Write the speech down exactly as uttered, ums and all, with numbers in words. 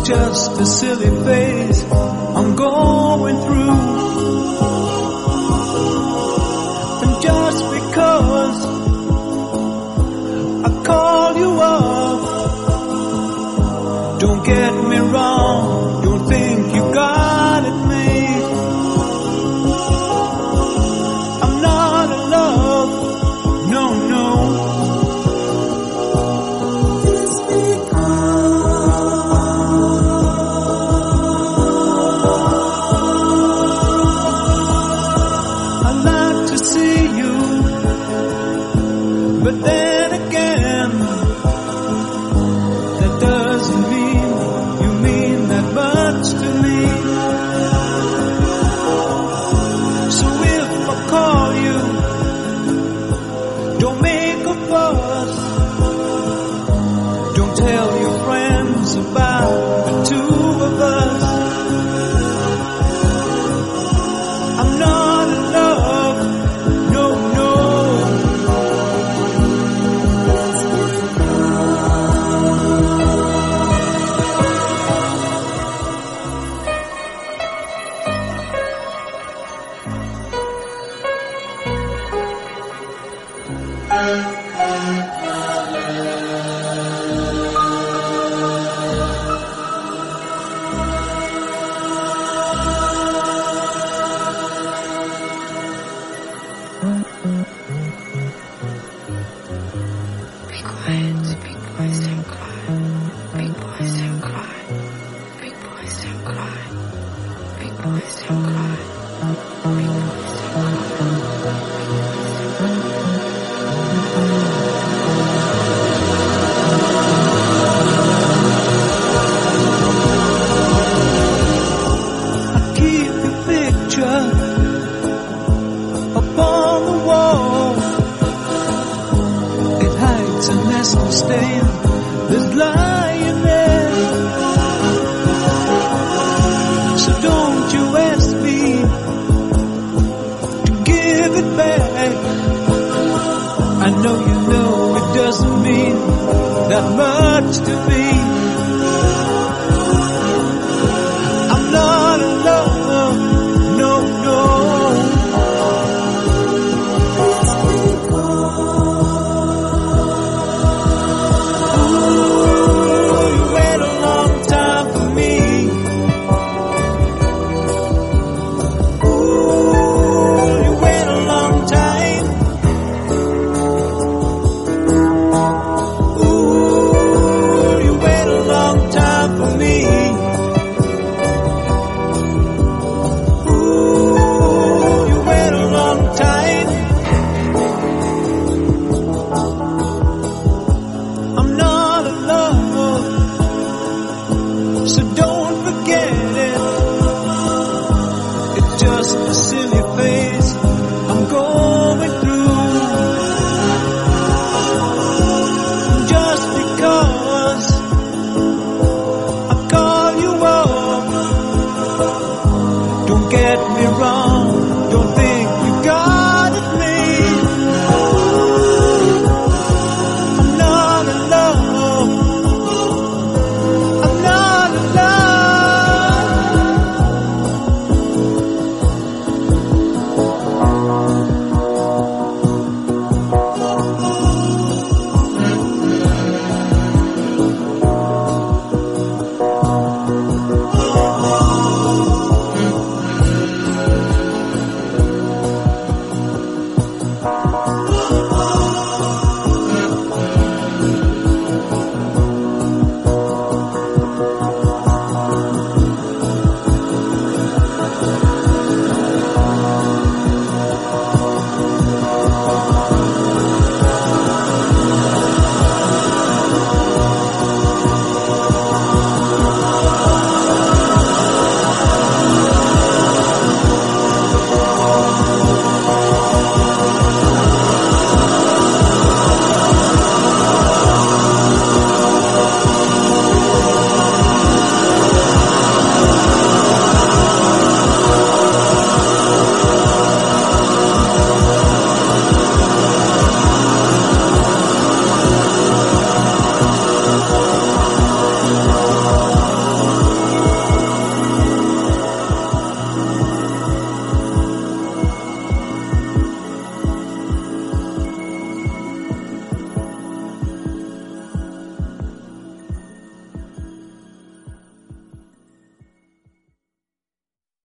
just a silly phase I'm going through. And just because I call you up, don't get me wrong, don't think you got it made. I'm not in love, no, no. But then again, that doesn't mean you mean that much to me. So if I call you, don't make a fuss. Don't tell your friends about the two of us. I'm not in love, no, no. Be quiet, big boys don't cry. Big boys don't cry. Big boys don't cry. Big boys don't cry. Big boys I keep your picture upon the wall. It hides a nestle stain that's lying there. So don't you ask me to give it back. I know you know it doesn't mean that much to me. I'm not in love, no, no. So don't forget it. It's just a silly phase I'm going through. Just because I call you up, don't get me wrong.